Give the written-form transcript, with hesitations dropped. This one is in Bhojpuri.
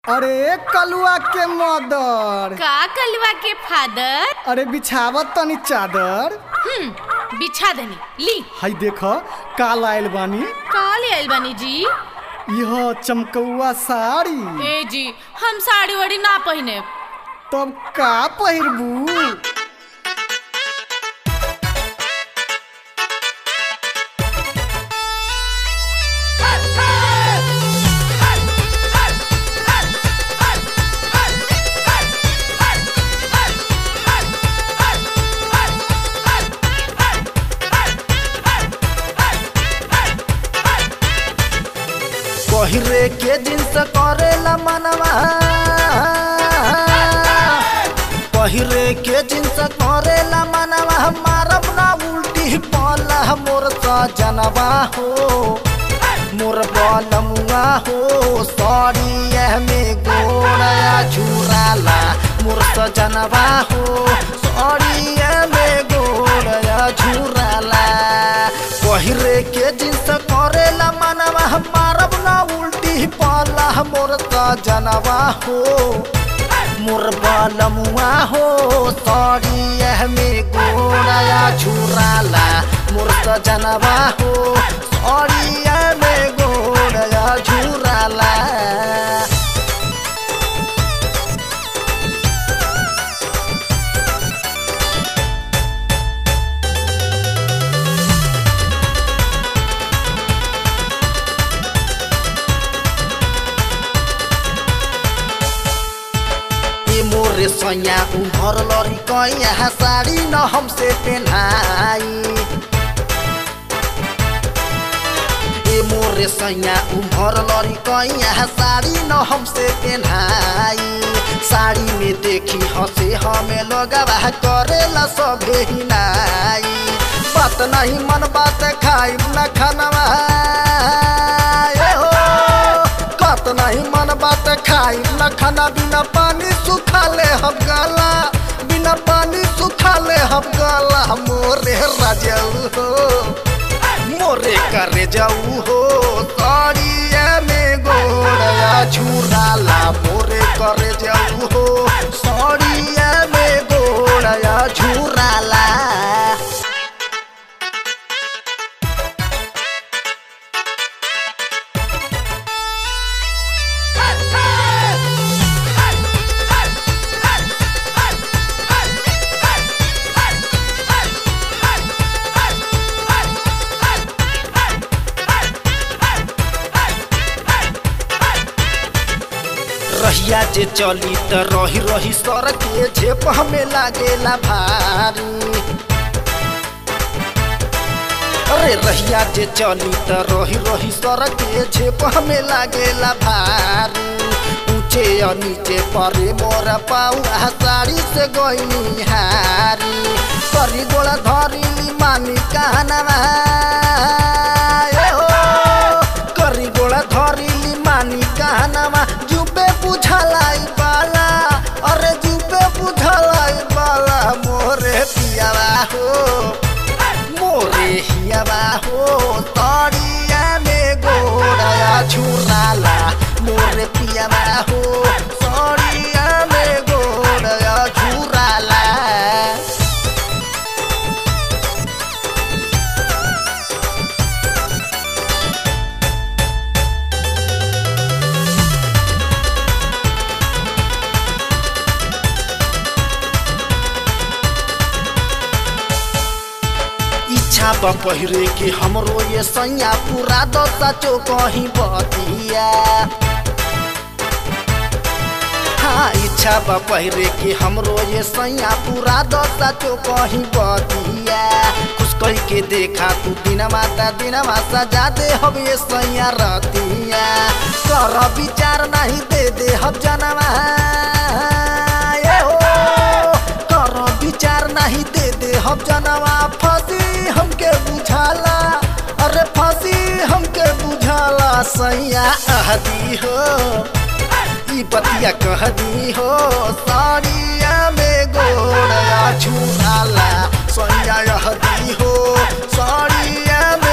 अरे कलुआ के मदर का कलुआ के फादर। अरे बिछावत तनी चादर। बिछा देनी ली। हाय देख का लाइल बानी। का ले आइल बानी जी? यह चमकौआ साड़ी। ए जी हम साड़ी वाड़ी ना पहने। तब का पहिरबू? पहिरे के जिन्स करेला मनवा, पहिरे के जिन्स करेला मनवा, मारब ना उल्टी पाला मोर सजनवा हो, मोर बलमुआ हो, साड़िया में गोड़या झुराला मोर सजनवा हो, साड़िया में गोड़या झुराला। पहिरे के जिन्स करेला मनवा, मारब ना उल्टी पाला मोर सजनवा हो, मोर बलमुआ हो, साड़िया में गोड़या झुराला मोर सजनवा हो, साड़िया में गोड़या झुराला। मोरे सैया उमर लड़ी कया साड़ी न हमसे पहनाई, ए मोरे सैया उमर लड़ी कया साड़ी न हमसे पहनाई। साड़ी में देखी हंसे हमें लगवा करेला सभे हिनाई, बात नहीं मन बात खाई न खानवा बात नहीं मन बात खाई न खाना, बिना पानी सुखा ले हम गला, बिना पानी सुखा ले हम गला। मोरे राजाऊ हो, मोरे करे जाऊ हो, साड़िया में गोड़या झुराला मोरे करे जाऊ हो, साड़िया में गोड़या झुराला। रहिया जे चली त रही रही सड़क के झेप हमें लागेला भारी, अरे रहिया जे चली त रही रही सड़क के झेप हमें लागेला भारी। ऊंचे और नीचे परे मोर पाऊ साड़ी से गईनी हारी, करी गोला धरी मानी कहनवा करी गोला धरी मानी कहनवा, जुबे बुझलाई बाला, अरे जुबे बुझलाई बाला। मोरे पियावा हो, मोरे हियावा हो, साड़िया में गोड़या झुराला मोरे पियावा हो, साड़िया में गोड़या झुराला। इच्छा बा पहिरे के हमरो ये सैया पूरा दशा चो कहीं बतिया, हाँ इच्छा बा पहिरे के हमरो ये सैया पूरा दशा चो कहीं बतिया। खुश कही के देखा तू दिन माता दिन माता सजा दे हम ये सैया रतिया, कर विचार नहीं दे हम जनवा कर विचार नहीं दे हम जनवा। फांसी हमके बुझाला, अरे फांसी हमके बुझाला, सैया अहदी हो ई बतिया कहदी हो, साड़िया में गोड़या झुराला, सैया अहदी हो, साड़िया